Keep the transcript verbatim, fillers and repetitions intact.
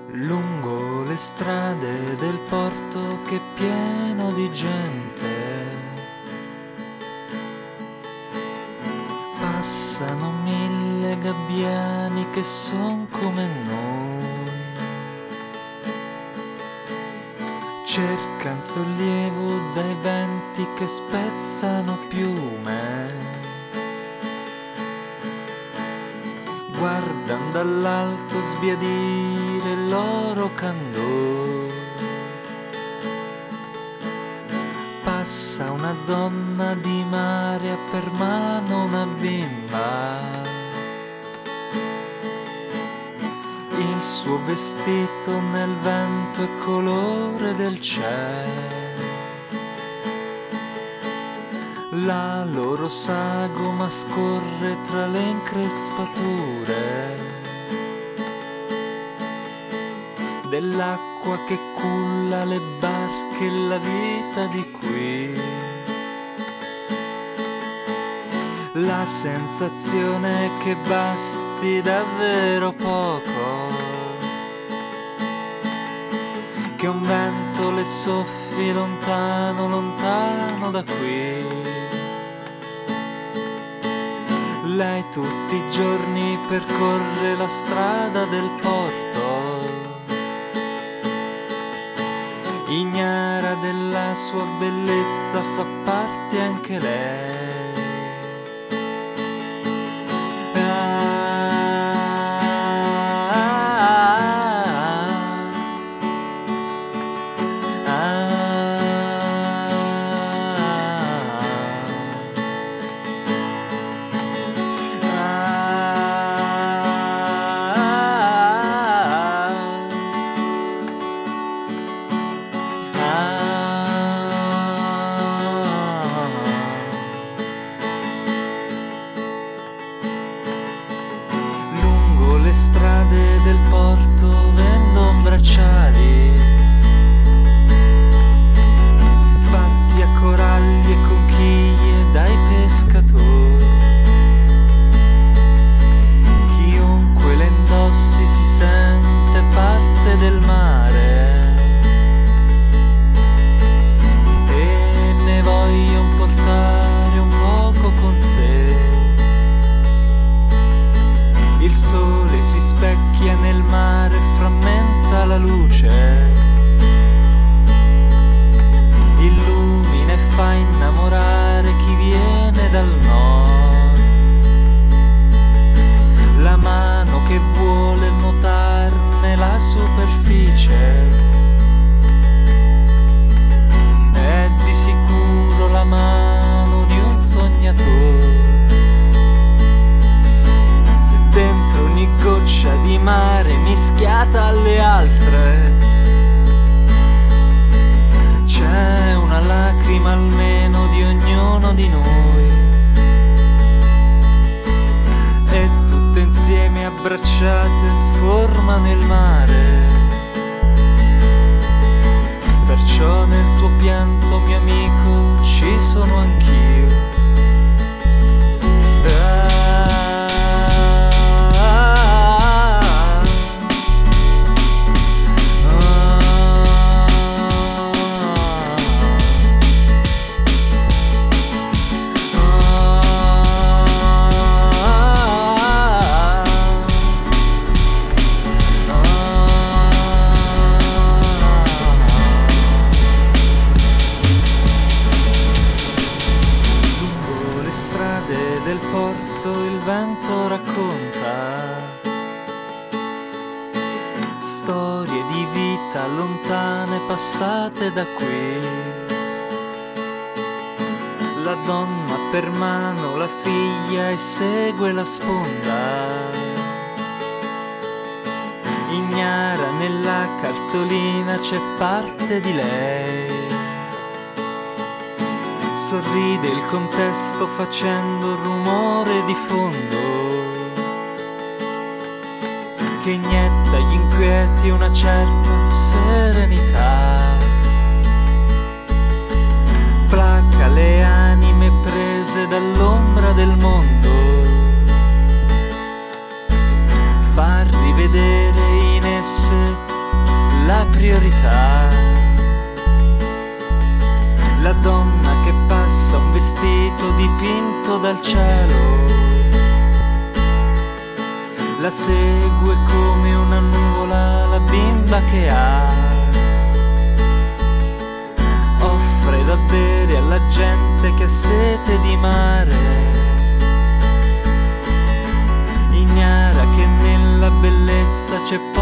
Lungo le strade del porto che è pieno di gente, passano mille gabbiani che son come noi, cercan sollievo dai venti che spezzano piume, guardan dall'alto sbiadire il loro candor. Passa una donna di mare, ha per mano una bimba, il suo vestito nel vento è colore del cielo. La loro sagoma scorre tra le increspature dell'acqua che culla le barche e la vita di qui. La sensazione è che basti davvero poco, che un vento le soffi lontano, lontano da qui. Lei tutti i giorni percorre la strada del porto, ignara della sua bellezza, fa parte anche lei. Le strade del porto vendo bracciali fatti a coralli e conchiglie dai pescatori. Chiunque le indossi si sente parte del mare e ne voglio portare un poco con sé. Il sole si specchia nel mare, frammenta la luce, illumina e fa innamorare chi viene dal nord. La mano che vuole nuotarne la superficie è di sicuro la mano di un sognatore. Dentro ogni goccia di mare mischiata alle altre c'è una lacrima almeno di ognuno di noi, e tutte insieme abbracciate formano il mare. Perciò nel tuo pianto, mio amico, ci sono anch'io. Del porto il vento racconta storie di vita lontane passate da qui. La donna per mano la figlia e segue la sponda, ignara nella cartolina c'è parte di lei. Sorride il contesto facendo rumore di fondo che inietta agli inquieti una certa serenità. Placa le anime prese dall'ombra del mondo, fa rivedere in esse la priorità. La donna che passa un vestito dipinto dal cielo, la segue come una nuvola la bimba che ha. Offre da bere alla gente che ha sete di mare, ignara che nella bellezza c'è